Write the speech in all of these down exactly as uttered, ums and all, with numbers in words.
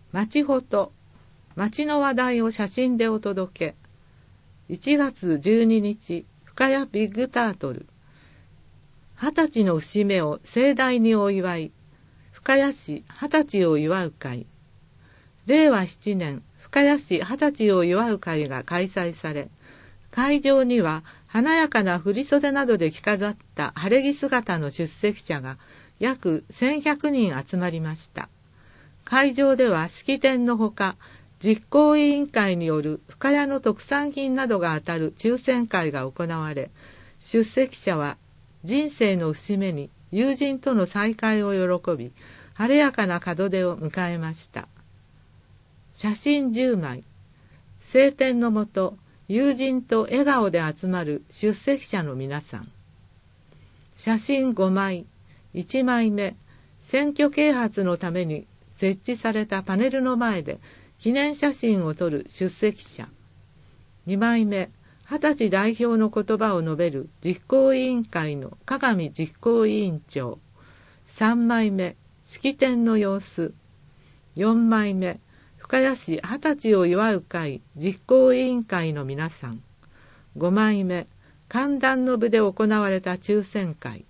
町フォト、町の話題を写真でお届け。いちがつじゅうににち、深谷ビッグタートル。二十歳の節目を盛大にお祝い。深谷市二十歳を祝う会。れいわしちねん、深谷市二十歳を祝う会が開催され、会場には華やかな振袖などで着飾った晴れ着姿の出席者が約せんひゃくにん集まりました。会場では式典のほか、実行委員会による深谷の特産品などが当たる抽選会が行われ、出席者は人生の節目に友人との再会を喜び、晴れやかな門出を迎えました。写真じゅうまい。晴天のもと、友人と笑顔で集まる出席者の皆さん。写真ごまい。いちまいめ、選挙啓発のために設置されたパネルの前で記念写真を撮る出席者。にまいめ、二十歳代表の言葉を述べる実行委員会の加賀見実行委員長。さんまいめ、式典の様子。よんまいめ、深谷市二十歳を祝う会実行委員会の皆さん。ごまいめ、歓談の部で行われた抽選会。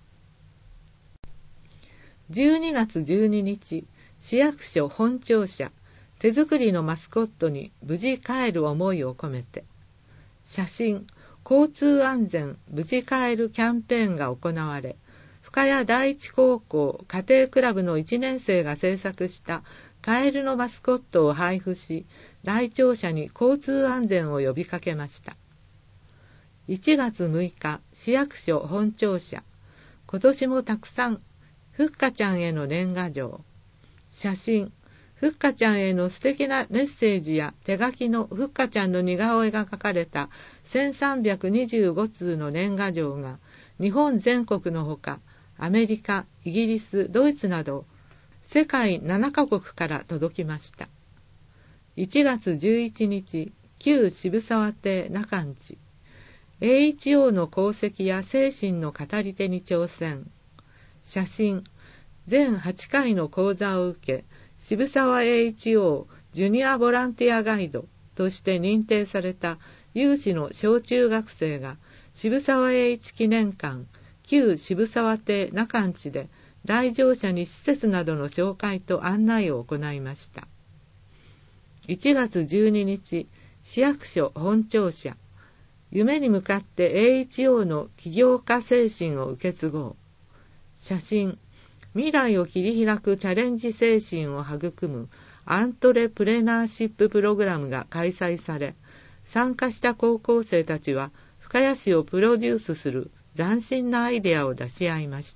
じゅうにがつじゅうににち、市役所本庁舎、手作りのマスコットに無事帰る思いを込めて、写真、交通安全無事帰るキャンペーンが行われ、深谷第一高校家庭クラブのいちねんせいが制作したカエルのマスコットを配布し、来庁者に交通安全を呼びかけました。いちがつむいか、市役所本庁舎、今年もたくさん、ふっかちゃんへの年賀状。写真、ふっかちゃんへの素敵なメッセージや手書きのふっかちゃんの似顔絵が描かれたせんさんびゃくにじゅうごつうの年賀状が日本全国のほか、アメリカ、イギリス、ドイツなど世界ななかこくから届きました。いちがつじゅういちにち、旧渋沢邸中んち。エイエイチオー の功績や精神の語り手に挑戦。写真、全はちかいの講座を受け、渋沢 エイエイチオー ジュニアボランティアガイドとして認定された有志の小中学生が渋沢栄一記念館旧渋沢邸中んちで来場者に施設などの紹介と案内を行いました。いちがつじゅうににち、市役所本庁舎、夢に向かって エイエイチオー の起業家精神を受け継ごう。写真、未来を切り開くチャレンジ精神を育むアントレプレナーシッププログラムが開催され、参加した高校生たちは深谷市をプロデュースする斬新なアイデアを出し合いました。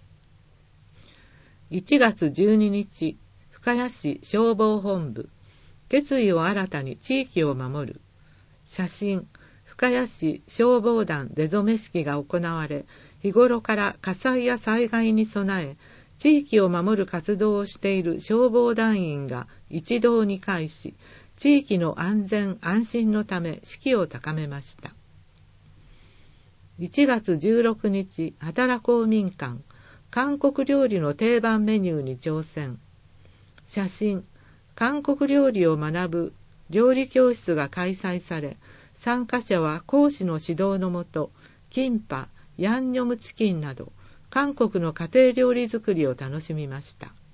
いちがつじゅうににち、深谷市消防本部、決意を新たに地域を守る。写真、深谷市消防団出初め式が行われ、日頃から火災や災害に備え、地域を守る活動をしている消防団員が一堂に会し、地域の安全安心のため士気を高めました。いちがつじゅうろくにち、働こう民館、韓国料理の定番メニューに挑戦。写真、韓国料理を学ぶ料理教室が開催され、参加者は講師の指導のもと、キンパ、ヤンニョムチキンなど、韓国の家庭料理作りを楽しみました。